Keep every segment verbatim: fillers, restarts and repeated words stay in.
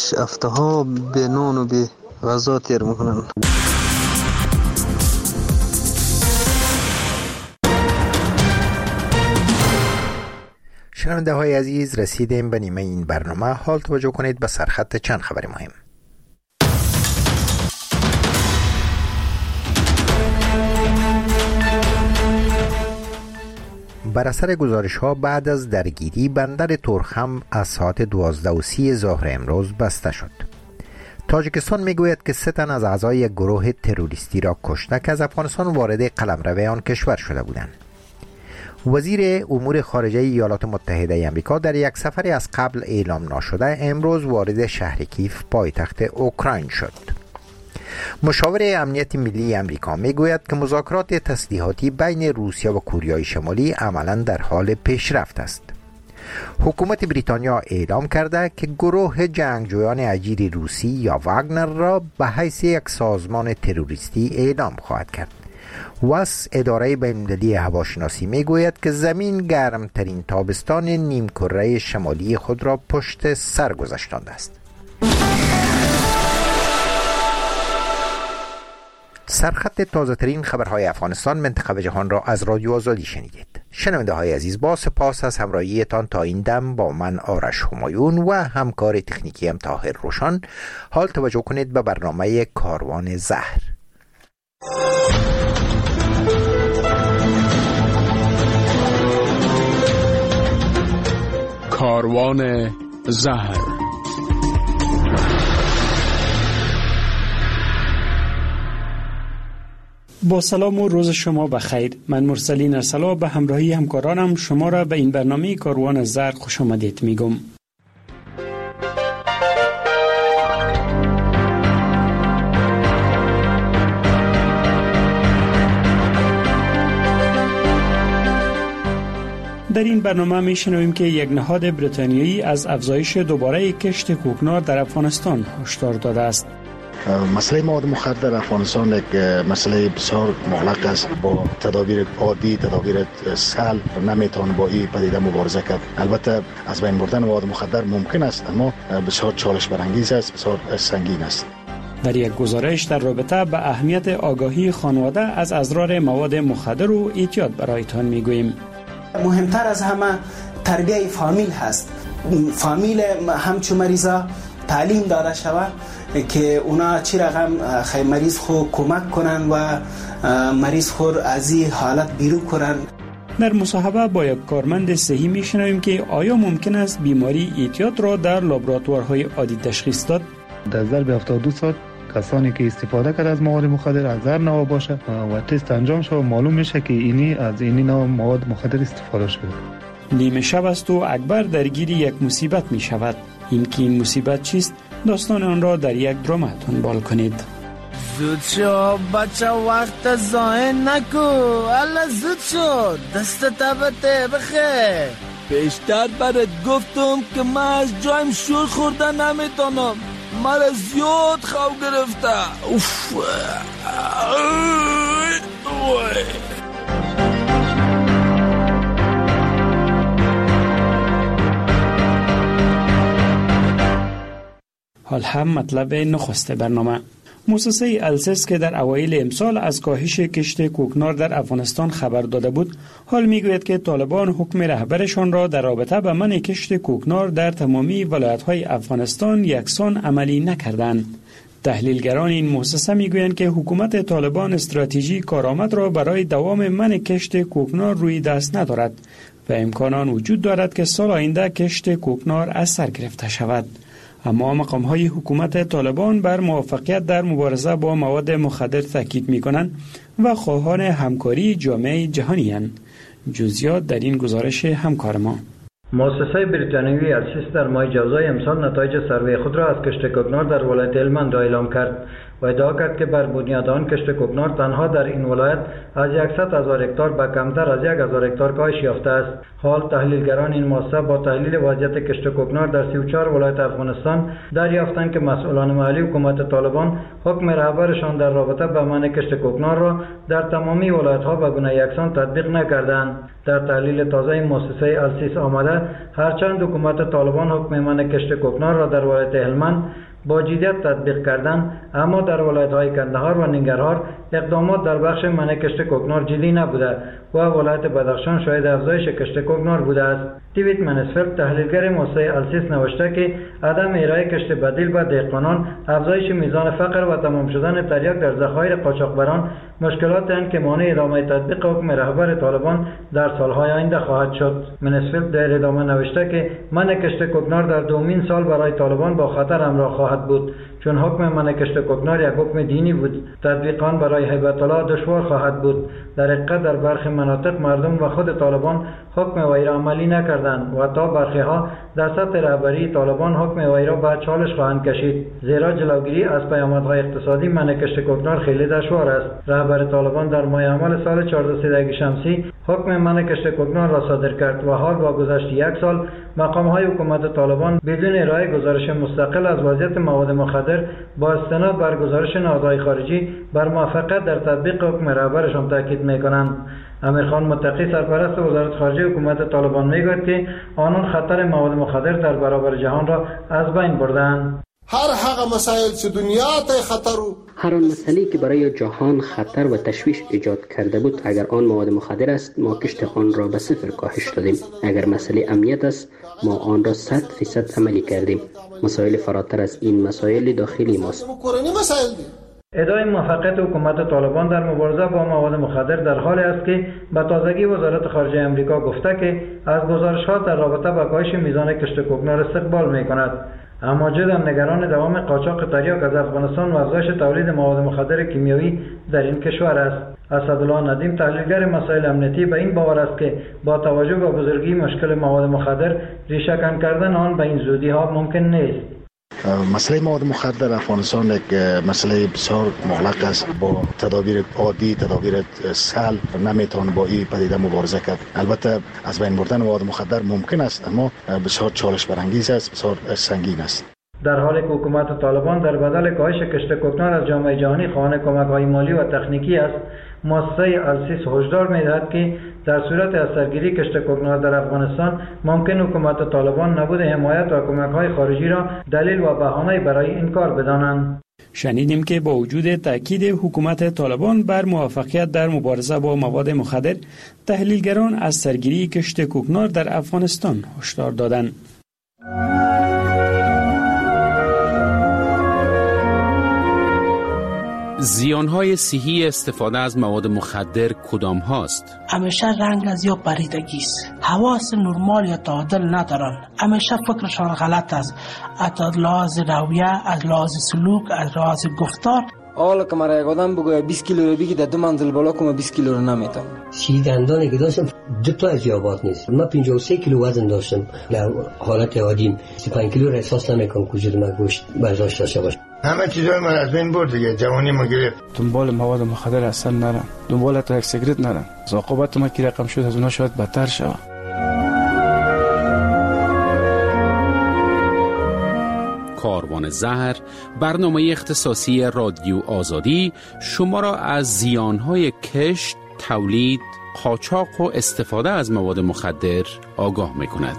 هفته ها به نان و به غذا تیر میکنن. شنونده های عزیز، رسیدیم به نیمه این برنامه. حال توجه کنید به سرخط چند خبر مهم. بر اثر گزارش ها بعد از درگیری بندر تورخم از ساعت دوازده و سی ظهر امروز بسته شد. تاجیکستان میگوید که سه تن از اعضای یک گروه تروریستی را کشته که از افغانستان وارد قلمرو آن کشور شده بودند. وزیر امور خارجه ایالات متحده آمریکا در یک سفری از قبل اعلام ناشده امروز وارد شهر کیف پایتخت اوکراین شد. مشاور امنیت ملی آمریکا میگوید که مذاکرات تسلیحاتی بین روسیه و کره شمالی عملاً در حال پیشرفت است. حکومت بریتانیا اعلام کرده که گروه جنگجویان اجیر روسی یا واگنر را به حیث یک سازمان تروریستی اعلام خواهد کرد. واس اداره بین‌المللی هواشناسی میگوید که زمین گرمترین تابستان نیمکره شمالی خود را پشت سر گذاشتانده است. سرخط تازه ترین خبرهای افغانستان منطقه و جهان را از رادیو آزادی شنیدید. شنونده های عزیز، با سپاس از همراهیتان تا این دم با من آرش همایون و همکار تکنیکی ام طاهر روشان. حال توجه کنید به برنامه کاروان زهر. کاروان زهر. با سلام و روز شما بخیر. من مرسلین ارسلا به همراهی همکارانم شما را به این برنامه کاروان زهر خوش آمدید میگم. در این برنامه میشنویم که یک نهاد بریتانیایی از افزایش دوباره کشت کوکنار در افغانستان هشدار داده است. مسئله مواد مخدر در افغانستان یک مسئله بسیار مغلق است. با تدابیر عادی، تدابیر سهل نمیتوان با این پدیده مبارزه کرد. البته از بین بردن مواد مخدر ممکن است، اما بسیار چالش برانگیز است، بسیار سنگین است. در یک گزارش در رابطه به اهمیت آگاهی خانواده از اضرار مواد مخدر و احتیاط برایتان میگوییم. مهمتر از همه تربیت فامیل هست. فامیل همچون مریضا تعلیم داده شود که اونا چی رقم خیلی مریض خود کمک کنن و مریض خود از این حالت بیرون کنن. در مصاحبه با یک کارمند صحی میشنویم که آیا ممکن است بیماری اعتیاد را در لابراتوارهای عادی تشخیص داد؟ در ظرف هفتاد و دو ساعت کسانی که استفاده کرده از مواد مخدر از هر نوع باشه و تست انجام شد معلوم میشه که اینی از اینی نوع مواد مخدر استفاده شده. نیمه شب است و اکبر درگیر یک مصیبت می شود. این که این مصیبت چیست؟ داستان آن را در یک درامه دنبال کنید. زود شو بچه، وقت ضایع نکو. الله زود شو، دست تبته بخیر. بیشتر برات گفتم که من از جایم شور خورده نمیتونم. مرا زیاد خواب گرفته. اوف. حال هم مطلب نخست برنامه. مؤسسه السس که در اوایل امسال از کاهش کشت کوکنار در افغانستان خبر داده بود، حال میگوید که طالبان حکم رهبرشان را در رابطه با منع کشت کوکنار در تمامی ولایت‌های افغانستان یکسان عملی نکردند. تحلیلگران این مؤسسه میگویند که حکومت طالبان استراتژی کارآمد را برای دوام منع کشت کوکنار روی دست ندارد و امکانات وجود دارد که سال آینده کشت کوکنار از سر گرفته شود. اما مقام‌های حکومت طالبان بر موفقیت در مبارزه با مواد مخدر تاکید می‌کنند و خواهان همکاری جامعه جهانی اند. جزئیات در این گزارش همکار ما. مؤسسه بریتانیایی السس در ماه جوزای امسال نتایج سروی خود را از کشت کوکنار در ولایت هلمند اعلام کرد. و ادعا کرد که بر بنیاد آن کشت کوکنار تنها در این ولایت از صد هزار هکتار به کمتر از یک هزار هکتار کاهش یافته است. حال تحلیلگران این مؤسسه با تحلیل وضعیت کشت کوکنار در سی و چهار ولایت افغانستان دریافتند که مسئولان محلی حکومت طالبان حکم رهبرشان در رابطه با منع کشت کوکنار را در تمامی ولایت‌ها به گونه یکسان تطبیق نکردند. در تحلیل تازه مؤسسه السیس آمده هرچند حکومت طالبان حکم منع کشت کوکنار را در ولایت هلمند با جدیت تطبیق کردند، اما در ولایت‌های کندهار و ننگرهار اقدامات در بخش منع کشت کوکنار جدی نبوده و ولایت بدخشان شاهد افزایش کشت کوکنار بوده است. دیوید منسفلد تحلیلگر مؤسسه السیس نوشته که عدم ارائه کشت بدیل به دهقانان، افزایش میزان فقر و تمام شدن تریاک در ذخایر قاچاقبران مشکلات اند که مانع ادامه تطبیق حکم رهبر طالبان در سالهای آینده خواهد شد. منسفلد در ادامه نوشته که منع کشت کوکنار در دومین سال برای طالبان با خطر همراه خواهد بود، چون حکم منع کشت کوکنار یک حکم دینی بود. تطبیق آن برای هیبت الله دشوار خواهد بود. در حقیقت در برخی مناطق مردم و خود طالبان حکم وی را عملی نکردند و تا برخی ها در سطح رهبری طالبان حکم وی را به چالش خواهند کشید، زیرا جلوگیری از پیامدهای اقتصادی منع کشت کوکنار خیلی دشوار است. رهبر طالبان در ماه اول سال چهاردهصد شمسی حکم منع کشت کوکنار را صادر کرد و حال با گذشت یک سال مقام‌های حکومت طالبان بدون ارائه گزارش مستقل از وضعیت مواد مخدر با استناد بر گزارش نهادهای خارجی بر موفقیت در تطبیق حکم رهبرشان تاکید می‌کنند. امیرخان متقی سرپرست وزارت خارجه حکومت طالبان میگوید که آنان خطر مواد مخدر در برابر جهان را از بین بردند. هر هغه مسائل چې دنیا ته خطر و هر آن مسئله که برای جهان خطر و تشویش ایجاد کرده بود، اگر آن مواد مخدر است ما کشت آن را به صفر کاهش دادیم. اگر مسئله امنیت است ما آن را صد فیصد عملی کردیم. مسائل فراتر از این مسائل داخلی ماست. ادعای موفقیت حکومت طالبان در مبارزه با مواد مخدر در حالی است که به تازگی وزارت خارجه امریکا گفته که از گزارش‌ها در رابطه با کاهش میزان کشت کوکنار استقبال می‌کند. اما جدا نگران دوام قاچاق تریاک از افغانستان و افزایش تولید مواد مخدر کیمیایی در این کشور است. اسدالله ندیم تحلیلگر مسائل امنیتی به این باور است که با توجه به بزرگی مشکل مواد مخدر ریشه کن کردن آن به این زودی ها ممکن نیست. مسئله مواد مخدر افغانستان یک مسئله بسیار مغلق است. با تدابیر عادی، تدابیر سهل نمیتوان با این پدیده مبارزه کرد. البته از بین بردن مواد مخدر ممکن است، اما بسیار چالش برانگیز است، بسیار سنگین است. در حالی که حکومت طالبان در بدل کاهش کشت کوکنار از جامعه جهانی خواهان کمک‌های مالی و تکنیکی است، مؤسسه السیس هشدار می‌دهد که در صورت از سرگیری کشت کوکنار در افغانستان ممکن حکومت طالبان نبود حمایت و کمک‌های خارجی را دلیل و بهانه برای این کار بدانند. شنیدیم که با وجود تاکید حکومت طالبان بر موفقیت در مبارزه با مواد مخدر، تحلیلگران از سرگیری کشت کوکنار در افغانستان هشدار دادند. زیانهای صحی استفاده از مواد مخدر کدام هاست؟ همیشه رنگ از یا پریدگی است. حواس نرمال یا تعادل ندارن. همیشه فکرشان غلط است. از لحاظ رویه، از لحاظ سلوک، از لحاظ گفتار. حالا که مرا یک آدم بگوید بیست کیلو رو بگی در دو منزل بالا کنم بیست کیلو رو نمیتونم. سی دندانی که داشتم دو تا از یابات نیست. من پنجاه و سه کیلو وزن داشتم. در حالت عادی سی و پنج کیلو را احساس نمیکنم وجود من گوشت برداشت داشته باشه. همه چیزای من از بین برد دیگه، جوانی ما گرفت. دنبال مواد مخدر اصلا نرم، دنبال تا یک سیگرت نرم. عاقبت ما که رقم شد از اونها شاید بدتر شود. کاروان زهر، برنامه اختصاصی رادیو آزادی، شما را از زیانهای کشت، تولید، قاچاق و استفاده از مواد مخدر آگاه می‌کند.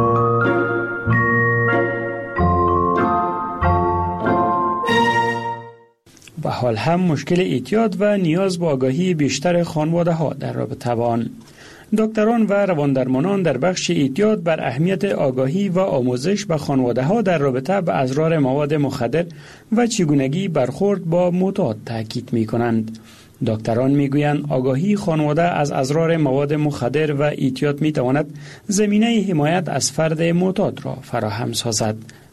و حال هم مشکل اعتیاد و نیاز به آگاهی بیشتر خانواده ها در رابطه با آن. دکتران و رواندرمانان در بخش اعتیاد بر اهمیت آگاهی و آموزش به خانواده ها در رابطه با اضرار مواد مخدر و چگونگی برخورد با معتاد تاکید می کنند. دکتران می گویند آگاهی خانواده از اضرار مواد مخدر و اعتیاد می تواند زمینه حمایت از فرد معتاد را فراهم سازد.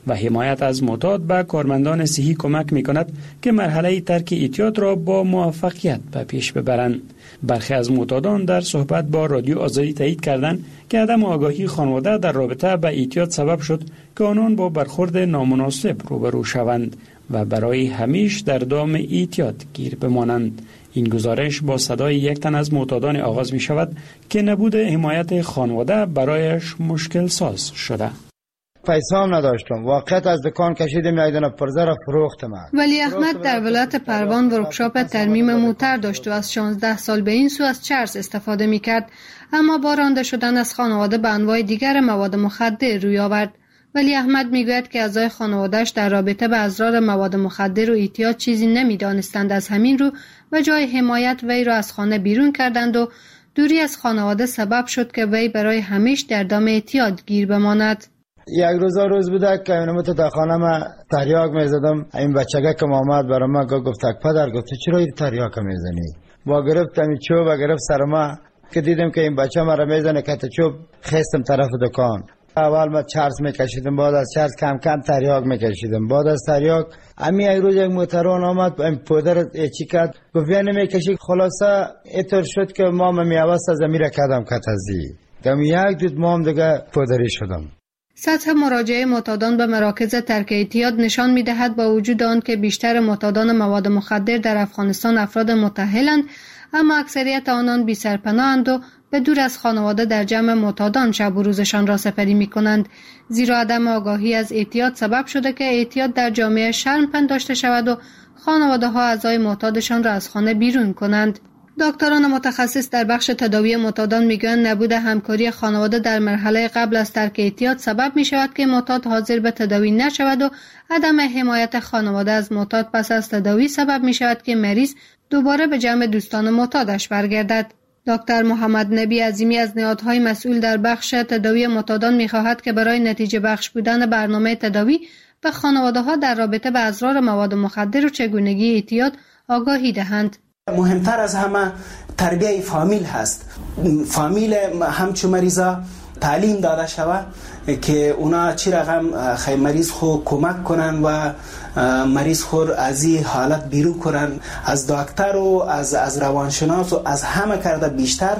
و حمایت از معتاد به کارمندان صحی کمک می کند که مرحله ترک اعتیاد را با موفقیت به پیش ببرند. برخی از معتادان در صحبت با رادیو آزادی تایید کردند که عدم آگاهی خانواده در رابطه با اعتیاد سبب شد که آنان با برخورد نامناسب روبرو شوند و برای همیشه در دام اعتیاد گیر بمانند. این گزارش با صدای یک تن از معتادان آغاز می شود که نبود حمایت خانواده برایش مشکل ساز شده. پیسه هم نداشتم، واقعیت از دکان کشیدم یک دونه پرزه را فروختم. ولی احمد در ولایت پروان ورکشاپ ترمیم موتر داشت و از شانزده سال به این سو از چرس استفاده می کرد، اما با رانده شدن از خانواده به انواع دیگر مواد مخدر روی آورد. ولی احمد میگوید که اعضای خانواده‌اش در رابطه با اضرار مواد مخدر و اعتیاد چیزی نمیدانستند. از همین رو و جای حمایت وی را از خانه بیرون کردند و دوری از خانواده سبب شد که وی برای همیشه در دام اعتیاد گیر بماند. یک روز روز بوده که اینو تا خانه ما تریاک میزدم، این بچگه که آمد برای ما گفت تک پدر گفت چرا این تریاک میزنی؟ با گرفتم چوب و گرفت سر ما که دیدم که این بچه ما را میزنه که چوب خستم طرف دکان. اول ما چرس میکشیدم، بعد از چرس کم کم تریاک میکشیدم، بعد از تریاک امی یک روز یک موتران آمد این پودر چی کرد گفت یا نمیکشی، خلاصه اینطور شد که ما میوست از امیر کردم کتازی دم یک دود ما هم دیگه پودری شدم. سطح مراجعه معتادان به مراکز ترک اعتیاد نشان می‌دهد با وجود آن که بیشتر معتادان مواد مخدر در افغانستان افراد متأهلند، اما اکثریت آنان بی سرپناه‌اند و به دور از خانواده در جمع معتادان شب و روزشان را سپری می‌کنند، زیرا عدم آگاهی از اعتیاد سبب شده که اعتیاد در جامعه شرم پنداشته شود و خانواده‌ها اعضای معتادشان را از خانه بیرون کنند. دکتران متخصص در بخش تداوی معتادان میگویند نبود همکاری خانواده در مرحله قبل از ترک اعتیاد سبب می شود که معتاد حاضر به تداوی نشود و عدم حمایت خانواده از معتاد پس از تداوی سبب می شود که مریض دوباره به جمع دوستان معتادش برگردد. دکتر محمد نبی عظیمی از نهادهای مسئول در بخش تداوی معتادان می خواهد که برای نتیجه بخش بودن برنامه تداوی به خانواده‌ها در رابطه با اضرار مواد مخدر و چگونگی اعتیاد آگاهی دهند. مهمتر از همه تربیه فامیل هست. فامیل همچون مریضا تعلیم داده شود که اونا چی رقم خیلی مریض خو کمک کنن و مریض خور از این حالت بیرون کنن. از دکتر و از از روانشناس و از همه کرده بیشتر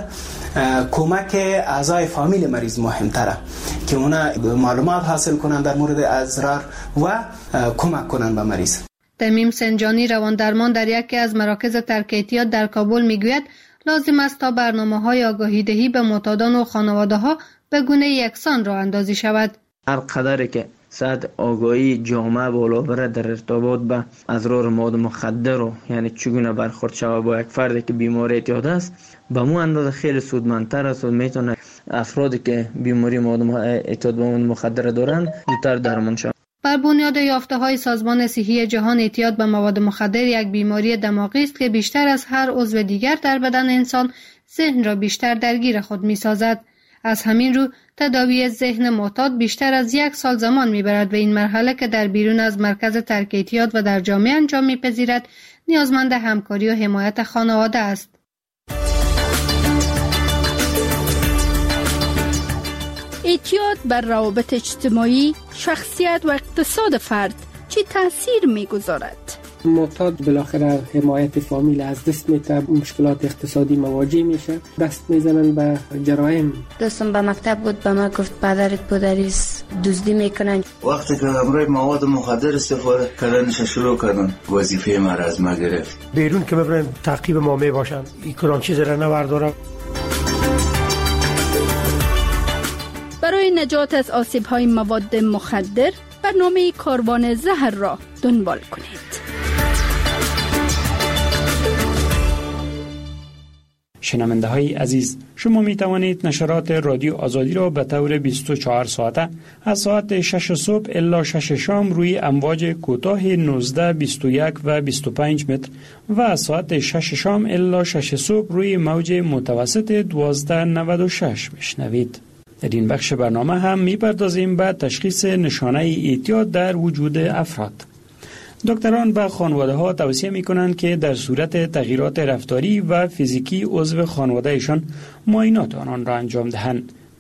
کمک اعضای فامیل مریض مهمتره که اونا معلومات حاصل کنن در مورد اضرار و کمک کنن به مریض. تمیم سنجانی روان درمان در یکی از مراکز ترک اعتیاد در کابل میگوید لازم است تا برنامه‌های آگاهی دهی به معتادان و خانواده‌ها به گونه یکسان راه اندازی شود. هر قدری که سطح آگاهی جامعه بالا بره در ارتباط به اضرار مواد مخدر و یعنی چگونه برخورد شود با یک فردی که بیماری اعتیاد است، به مو اندازه خیلی سودمندتر است و میتونه افرادی که بیماری مواد اعتیاد به مواد مخدر دارند زودتر درمان شوند. بر بنیاد یافته‌های سازمان صحی جهان، اعتیاد به مواد مخدر یک بیماری دماغی است که بیشتر از هر عضو دیگر در بدن انسان ذهن را بیشتر درگیر خود می‌سازد. از همین رو تداوی ذهن معتاد بیشتر از یک سال زمان می‌برد و این مرحله که در بیرون از مرکز ترک اعتیاد و در جامعه انجام می‌پذیرد نیازمند همکاری و حمایت خانواده است. اعتیاد بر روابط اجتماعی، شخصیت و اقتصاد فرد چه تأثیر می‌گذارد؟ معتاد بالاخره حمایت فامیل از دست میده، مشکلات اقتصادی مواجه میشه، دست میزنن به جرایم. دوستم به مکتب بود، به ما گفت پدرت پدریست دزدی میکنن. وقتی که همراه مواد مخدر استفاده کردنش شروع کردن، وظیفه ما را از ما گرفت. بیرون که ببرن تعقیب ما میباشن، این کلان چیز را نوردارم. برای نجات از آسیب‌های مواد مخدر برنامه کاروان زهر را دنبال کنید. شنونده های عزیز، شما می توانید نشرات رادیو آزادی را به طور بیست و چهار ساعته از ساعت شش صبح الی شش شام روی امواج کوتاه نوزده، بیست و یک و بیست و پنج متر و از ساعت شش شام الی شش صبح روی موج متوسط دوازده نود و شش بشنوید. در این بخش برنامه هم می‌پردازیم به تشخیص نشانه اعتیاد در وجود افراد. دکتران به خانواده‌ها توصیه می‌کنند که در صورت تغییرات رفتاری و فیزیکی عضو خانواده‌شان معاینات آنان را انجام دهند،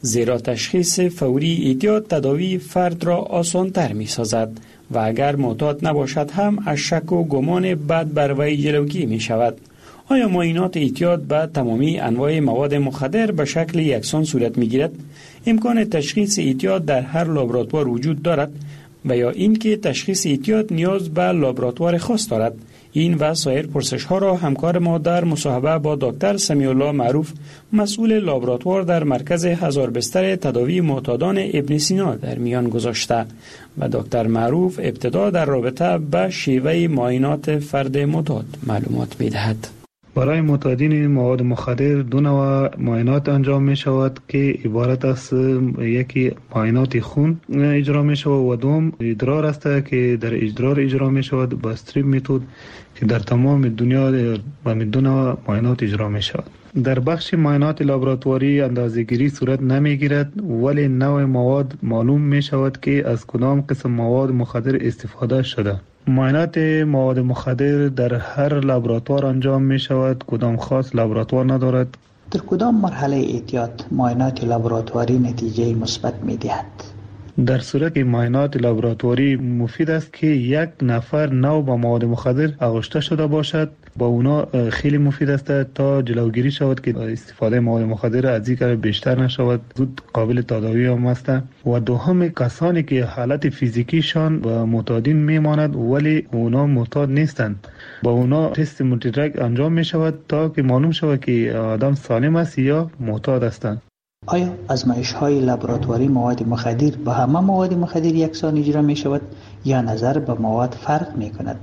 زیرا تشخیص فوری اعتیاد تداوی فرد را آسان‌تر می‌سازد و اگر معتاد نباشد هم از شک و گمان بد بر وی جلوگیری می‌شود. آیا معاینات اعتیاد به تمامی انواع مواد مخدر به شکل یکسان صورت می‌گیرد؟ امکان تشخیص اعتیاد در هر لابراتوار وجود دارد و یا اینکه تشخیص اعتیاد نیاز به لابراتوار خاص دارد؟ این و سایر پرسش‌ها را همکار ما در مصاحبه با دکتر سمیع الله معروف، مسئول لابراتوار در مرکز هزار بستر تداوی معتادان ابن سینا در میان گذاشته و دکتر معروف ابتدا در رابطه به شیوه معاینات فرد معتاد معلومات می‌دهد. برای معتادین مواد مخدر دو نوع معاینات انجام می شود که عبارت است یکی معاینات خون اجرا می شود و دوم ادرار است که در ادرار اجرا می شود با استریپ متد که در تمام دنیا با دو نوع معاینات اجرا می شود. در بخش معاینات لابراتواری اندازه‌گیری صورت نمی گیرد ولی نوع مواد معلوم می شود که از کدام قسم مواد مخدر استفاده شده. معاینات مواد مخدر در هر لابراتوار انجام می شود، کدام خاص لابراتوار ندارد. در کدام مرحله اعتیاد معاینات لابراتواری نتیجه مثبت می دهد؟ در صورت که معاینات لابراتواری مفید است که یک نفر نو با مواد مخدر آغشته شده باشد، با اونا خیلی مفید است تا جلوگیری شود که استفاده مواد مخدر از این کار بیشتر نشود، زود قابل تداوی هم است. و دوم کسانی که حالت فیزیکیشان با معتادین میماند ولی اونا معتاد نیستند، با اونا تست مولتی‌دراگ انجام می شود تا که معلوم شود که آدم سالم است یا معتاد هستند. آیا آزمایش‌های لابراتواری مواد مخدر با همه مواد مخدر یکسان اجرا می شود یا نظر به مواد فرق می کند؟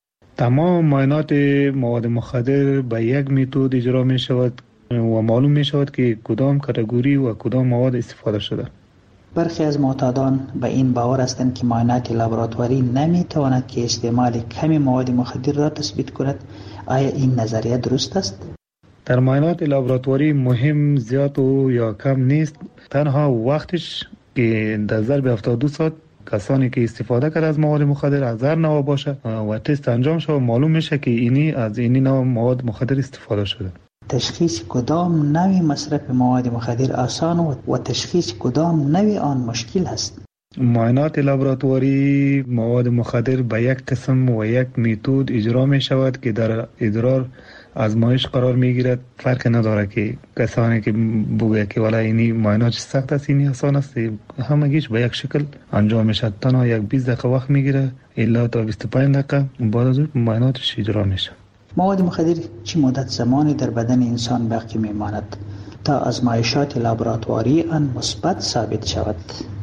تمام معاینات مواد مخدر به یک متد اجرا می شود و معلوم می شود که کدام کاتگوری و کدام مواد استفاده شده. برخی از معتادان به این باور هستند که معاینات لابراتواری نمی تواند که استعمال کمی مواد مخدر را تثبیت کند. آیا این نظریه درست است؟ در معاینات لابراتواری مهم زیاد و یا کم نیست، تنها وقتش که در ظرف هفتاد و دو ساعت کسانی که استفاده کرده از مواد مخدر از هر نوع باشه و تست انجام شود معلوم میشه که اینی از اینی نوع مواد مخدر استفاده شده. تشخیص کدام نوع مصرف مواد مخدر آسان و تشخیص کدام نوع آن مشکل است؟ معاینات لابراتواری مواد مخدر به یک قسم و یک متد اجرا می شود که در ادرار آزمایش قرار می گیرد. فرق نداره که کسانی که بگوید که والا اینی معاینات سخت است اینی آسان است، همگیش به یک شکل انجام می شود. تنها یک بیست دقیقه وقت می گیره الا تا بیست و پنج دقیقه بعد از اون معایناتش اجرا می شود. مواد مخدر چه مدت زمانی در بدن انسان باقی می ماند تا آزمایشات لابراتواری آن مثبت ثابت شود؟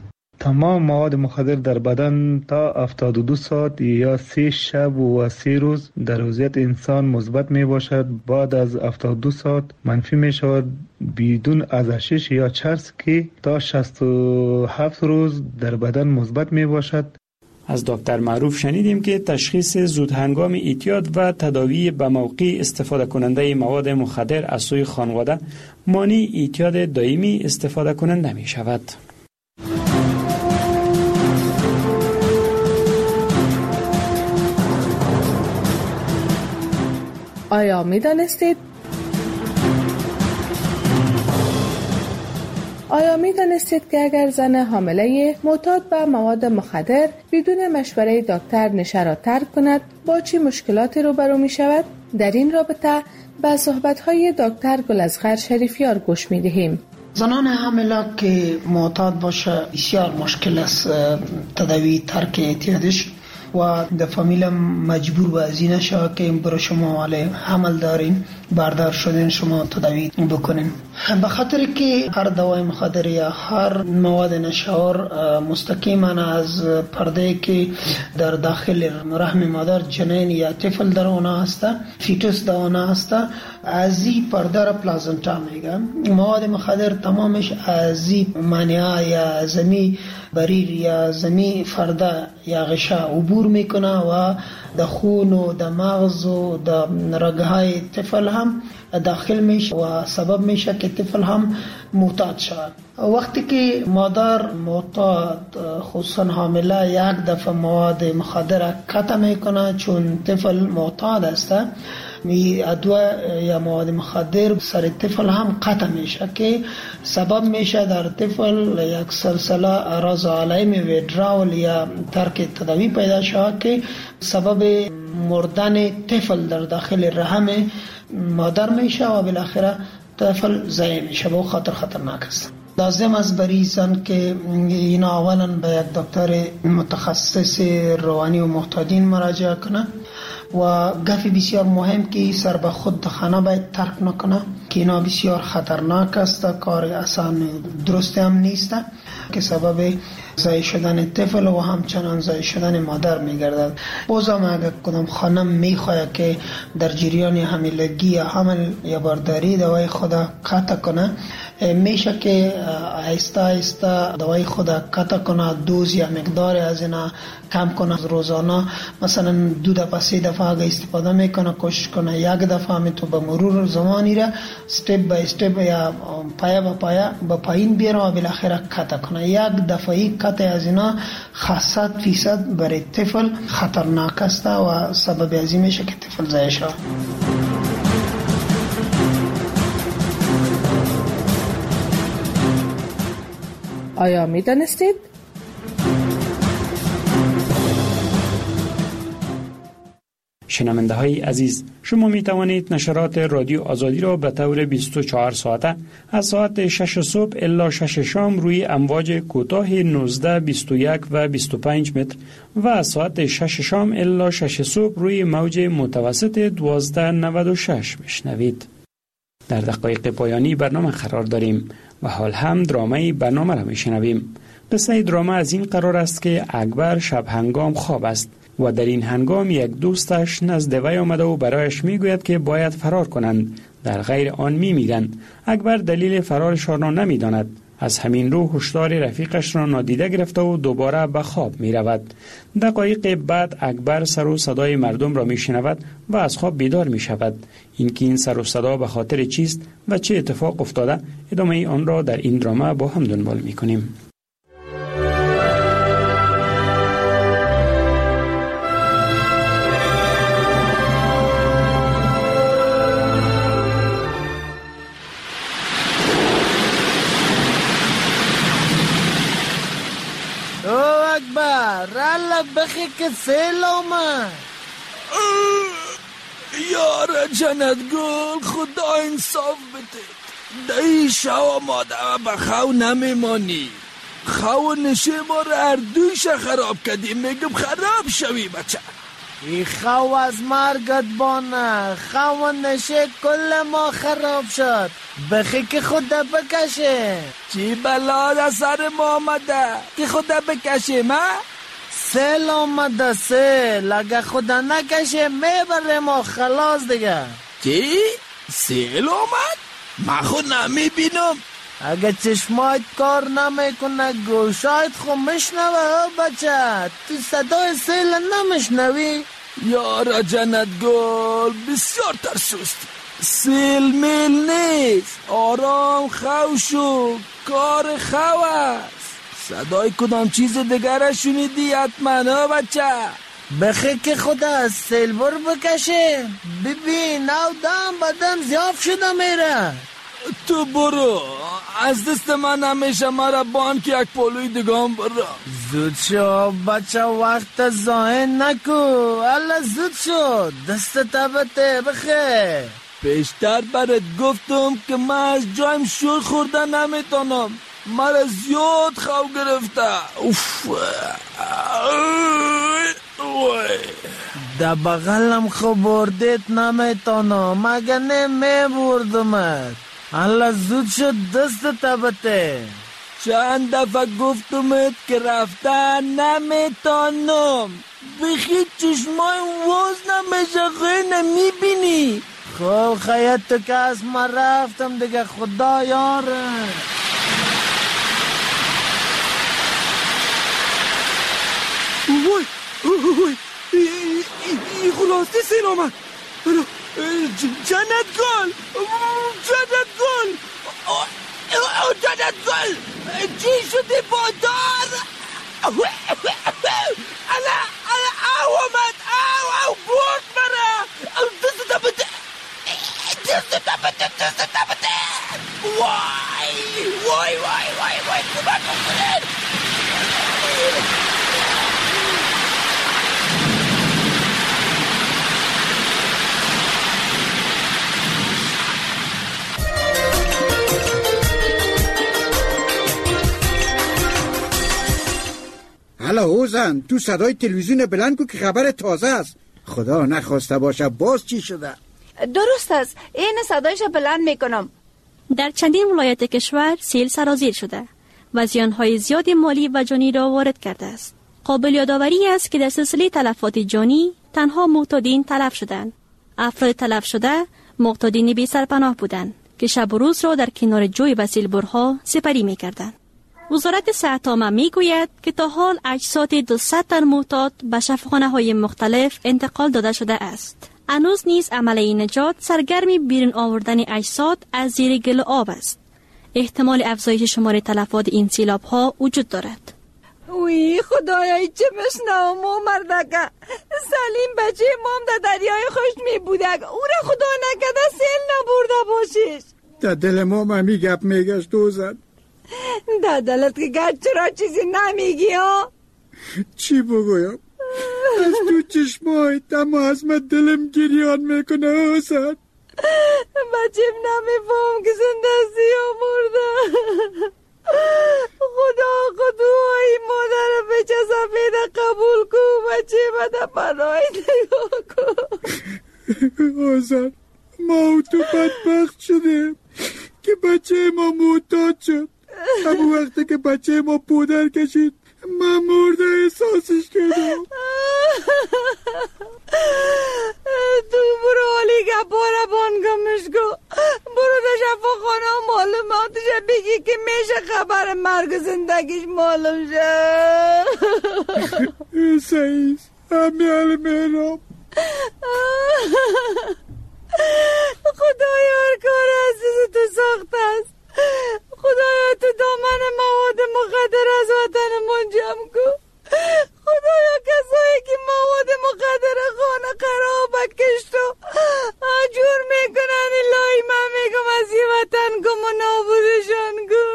تمام مواد مخدر در بدن تا هفتاد و دو ساعت یا سه شب و سه روز در وضعیت انسان مثبت می باشد. بعد از هفتاد و دو ساعت منفی می شود بدون ازشش یا چرس که تا شصت و هفت روز در بدن مثبت می باشد. از دکتر معروف شنیدیم که تشخیص زود هنگام اعتیاد و تداوی به موقع استفاده کننده مواد مخدر از سوی خانواده مانع اعتیاد دائمی استفاده کننده می شود. آیا می دانستید؟ آیا می دانستید که اگر زن حامله معتاد به مواد مخدر بدون مشوره دکتر نشه را ترک کند با چه مشکلاتی روبرو می شود؟ در این رابطه به صحبت‌های دکتر گل‌اصغر شریفیار گوش می دهیم. زنان حامله که معتاد باشه بسیار مشکل است تداوی ترک اعتیادش و در فامیل مجبور به از این شود که برای شما علی حمل دارین بردار شدین شما تداوی بکنین، به خاطر که هر دوای مخدر یا هر مواد نشار مستقیما از پرده که در داخل رحم مادر جنین یا طفل در آنها هست، فیتوس در آنها هست، از این پرده را پلازنتا میگه. مواد مخدر تمامش از این مانع یا زمین بریر یا زمین فرده یا غشا عبور میکنه و در خون و در مغز و در رگهای طفل هم داخل میشه و سبب میشه که طفل هم معتاد شود. وقتی که مادر معتاد خصوصا حامله یک دفعه مواد مخدر قطع میکنه چون طفل معتاد است، می ادویه یا مواد مخدر سر طفل هم قطع میشه که سبب میشه در طفل یک سلسله اعراض علائم ویدرال یا ترک تداوی پیدا شود که سبب مردن طفل در داخل رحم مادر میشه و بالاخره طفل ضعیف میشه و خطر خطرناک است. لازم است بریزن که اینا اولا به یک دکتر متخصص روانی و معتادین مراجعه کنه و گفی بسیار مهم که سر به خود خانه باید ترک نکنه که اینا بسیار خطرناک است، کار آسان درست هم نیست که سبب ضعیف شدن طفل و همچنان ضعیف شدن مادر میگردد. بازم اگر کدام خانم میخواد که در جریان حاملگی یا حمل یا بارداری دوای خود قطع کنه، میشه که آهسته آهسته دوای خود قطع کنه، دوز یا مقدار از اینا کم کنه. روزانه مثلا دو دفعه سه دفعه اگه استفاده میکنه کوشش کنه یک دفعه می تو به مرور زمانی را استپ بای استپ یا پایا با پایا با پایین بیاره و بالاخره قطع کنه. یک دفعه قطع از اینا صد فیصد برای طفل خطرناک است و سبب ازی میشه که طفل ضعیف شود. آیا می دانستید؟ شنونده های عزیز، شما می توانید نشرات رادیو آزادی را به طور بیست و چهار ساعته از ساعت شش صبح الی شش شام روی امواج کوتاه نوزده، بیست و یک و بیست و پنج متر و از ساعت شش شام الی شش صبح روی موج متوسط دوازده نود و شش بشنوید. در دقایق پایانی برنامه قرار داریم و حال هم درامه برنامه را می شنویم. قصه درامه از این قرار است که اکبر شب هنگام خواب است و در این هنگام یک دوستش نزد وی آمده و برایش می گوید که باید فرار کنند، در غیر آن می میرند. اکبر دلیل فرارشان را نمی داند. از همین رو هشدار رفیقش را نادیده گرفته و دوباره به خواب می رود. دقایق بعد اکبر سر و صدای مردم را می شنود و از خواب بیدار می شود. اینکه این سر و صدا به خاطر چیست و چه اتفاق افتاده، ادامه آن را در این درامه با هم دنبال می کنیم. رالا بخی که سیل آمد. یار جنت گل خدا انصاف بده. دایی شو ماده و بخو نمیمانی. خو نشه ما رو هر دویش خراب کردیم. میگم خراب شوی بچه. ای خو از مرگت بانه. خو نشه کل ما خراب شد. بخی که خدا بکشه. چی بلا در سر ما آمده که خدا بکشه ما؟ سیل آمده سیل. اگه خدا نکشه میبره ما خلاص دیگه. چی؟ سیل آمد؟ من خود نمیبینم. اگه چشمایت کار نمیکنه گوشایت خو مشنوه بچه. تو صدای سیل نمیشنوی؟ یارا جنت گل بسیار ترسوستی. سیل میل نیست. آرام خو شو. کار خو است. صدای کدام چیز دیگر شنیدی حتما ها بچه؟ بخی که خدا از سیل بر بکشه. ببین او دم بدم زیاف شده میره. تو برو. از دست من همیشه مرا بان که یک پولوی دگام برو. زود شو بچه وقت زاین نکو. الله زود شو. دست تبته بخی. پیشتر برات گفتم که من از جایم شور خورده نمیتونم. مرا زیاد خو گرفته. اوف. در بغلم خو بردیت نمیتونم. مگه نمی بردمت. الله زود شد دست تبته. چند دفعه گفتمت که رفتن نمیتونم. بخی چشمای واز نمیشه خیلی نمیبینی. خب خیلی تو که از ما رفتم دیگه خدا یاره. وای وای ای خلاستی سیل آمد. جنت گل جنت گل جنت گل چی شده با دار؟ الا الا او آمد او او برد مرا دست تا بده دست تا بده دست تا بده وای وای وای وای وای کمک کنید. حالا اوزن تو صدای تلویزیون بلند کو که خبر تازه است. خدا نخواسته باشه باز چی شده؟ درست است، این صدایش بلند میکنم. در چندین ولایت کشور سیل سرازیر شده و زیانهای زیاد مالی و جانی را وارد کرده است. قابل یادآوری است که در سلسله تلفات جانی تنها معتادین تلف شدند. افراد تلف شده معتادین بی سرپناه بودند که شب و روز را در کنار جوی و سیلبرها سپری می‌کردند. وزارت صحت عامه میگوید که تا حال اجساد دویست تن معتاد به شفاخانه‌های مختلف انتقال داده شده است. هنوز نیز عملیه نجات سرگرم بیرون آوردن اجساد از زیر گل آب است. احتمال افزایش شمار تلفات این سیلاب‌ها وجود دارد. وی خدایای چه بشنوم و مردکه سلیم بچه مام در دریای خشت می بودک، او را خدا نکده سیل نبرده باشیش. در دل ما ممی گپ میگشت دوزن. در دلت که گرد چرا چیزی نمیگی ها؟ چی بگویم؟ از تو چشمای تم از من دلم گریان میکنه حسن. بچیم نمیفهم که زندستی ها مرده. خدا خدای مادر بچه سفید قبول کو، بچه بده پناهی نگاه کن. حسن ما و تو بدبخت شده که بچه ما معتاد شد. همون وقتی که بچه ما پودر کشید من مرده احساسش کردم. تو برو حالی گپاره بانگمش کو، برو در شفاخانه و معلوماتش بگی که میشه خبر مرگ زندگیش معلوم شه. سعیز همیال میرم. خدایا هر کار عزیز تو ساخت است. خدایا تو دامن مواد مخدر از وطن منجم کو. خدایا کسایی که مواد مخدر خانه خراب کشت و آجور میکنن الهی من میگم از یه وطن گم و نابودشان کو.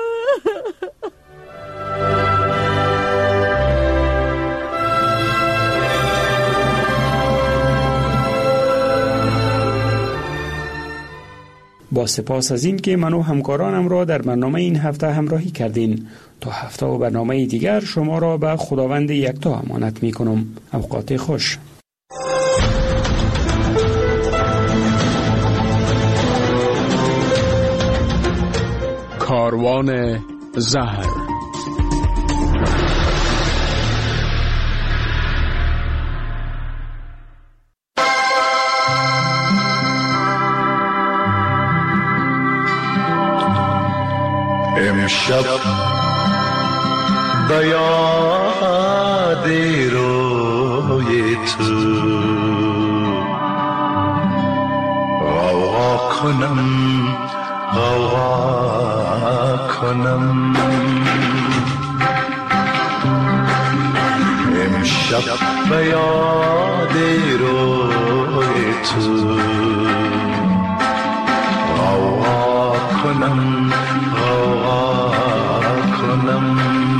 با سپاس از این که من و همکارانم را در برنامه این هفته همراهی کردین. تا هفته و برنامه دیگر شما را به خداوند یکتا امانت می کنم. اوقات خوش. کاروان زهر. امشب به یاد روی تو غوغا کنم غوغا کنم. امشب به یاد روی تو غوغا کنم غوغا کنم.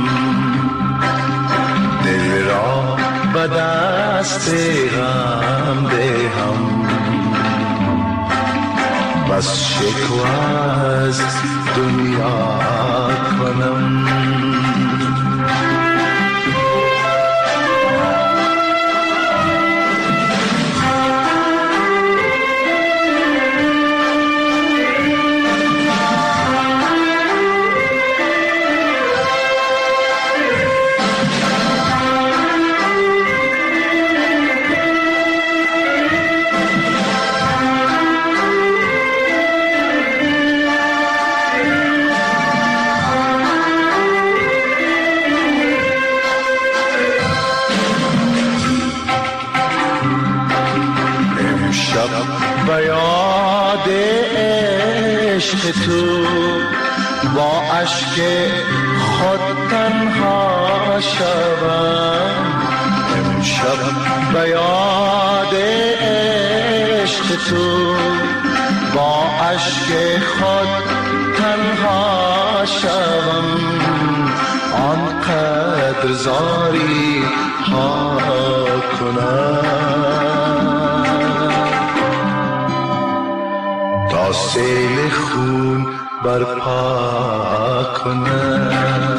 دل را به دست غم دهم، بس شکوه از دنیا کنم. امشب به یاد عشق تو با اشک خود تنها شوم. امشب به یاد عشق تو با اشک خود تنها شوم. آنقدر زاری ها کنم تا سیل خون برپا کنم.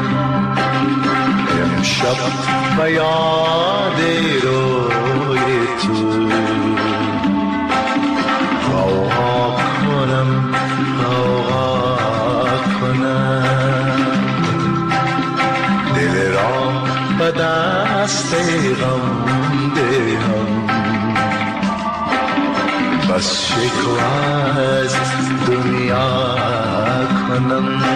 امشب به یاد روی تو غوغا کنم غوغا کنم. دل را به دست غم دهم بس شکوه از دنیا کنم.